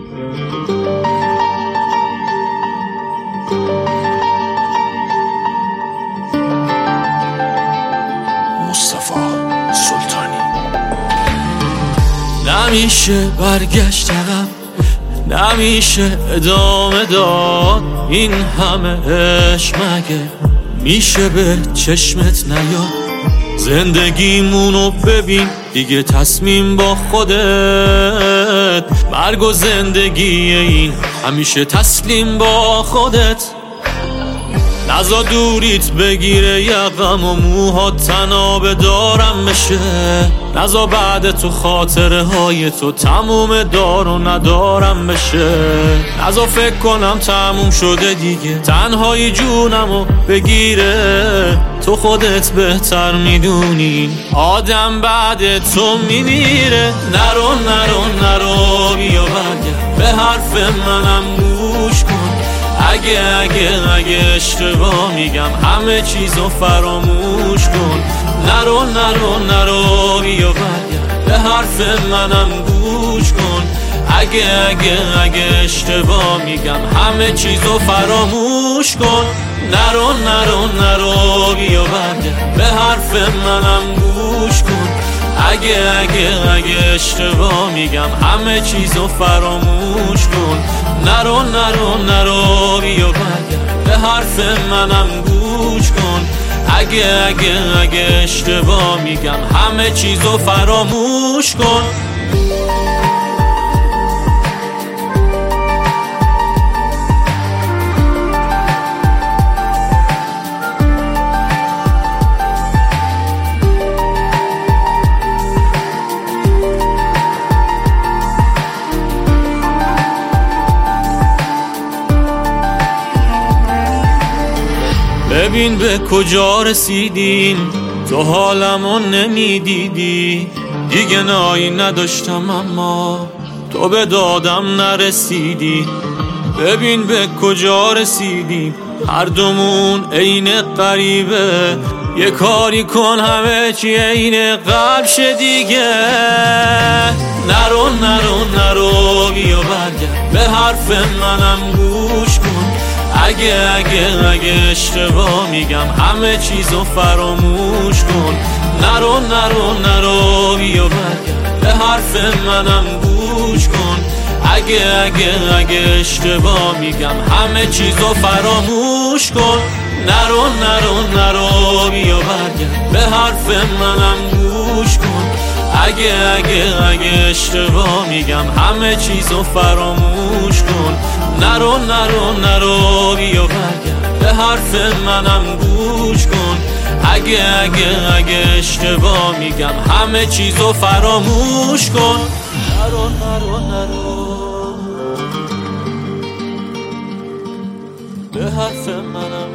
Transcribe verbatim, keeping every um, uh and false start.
مصطفی سلطانی. نمیشه برگشت عقب، نمیشه ادامه داد، این همه عشق مگه میشه به چشمت نیاد؟ زندگیمونو ببین دیگه، تصمیم با خودت، مرگ و زندگی این همیشه تسلیم با خودت. نزا دوریت بگیره یقم و موهات تنابه دارم بشه، نزا بعد تو خاطره های تو تموم دار و ندارم بشه، نزا فکر کنم تموم شده دیگه تنهایی جونمو بگیره. تو خودت بهتر میدونی آدم بعد تو میمیره. نرو نرو نرو بیا برگرد، به حرف منم گوش کن. اگه اگه اگه اشتباه میگم همه چیزو فراموش کن. نرو نرو نرو بیا برگرد، به حرف منم گوش کن. اگه اگه اگه اشتباه میگم همه چیزو فراموش کن. نرو نرو نرو بیا برگرد، به حرف منم گوش کن. اگه اگه اگه اشتباه میگم همه چیزو فراموش کن. نرو نرو نرو بیا برگرد، به حرف منم گوش کن. اگه اگه اگه اشتباه میگم همه چیزو فراموش کن. ببین به کجا رسیدیم، تو حالمو نمیدیدی. دیگه نایی نداشتم اما تو به دادم نرسیدی. ببین به کجا رسیدیم، هر دومون عین غریبه. یه کاری کن همه چی عین قلب شه دیگه. نرو نرو نرو بیا برگرد، به حرف منم گوش کن. اگه اگه اگه اشتباه میگم همه چیزو فراموش کن. نرو نرو نرو بیا برگرد، به حرف منم گوش کن. اگه اگه اگه اشتباه میگم همه چیزو فراموش کن. نرو نرو نرو بیا برگرد، به حرف منم گوش کن. اگه اگه اگه اشتباه میگم همه چیزو فراموش کن. نرو نرو نرو بیا برگرد، به حرف منم گوش کن. اگه اگه اگه اشتباه میگم همه چیزو فراموش کن. نرو نرو نرو، به حرف منم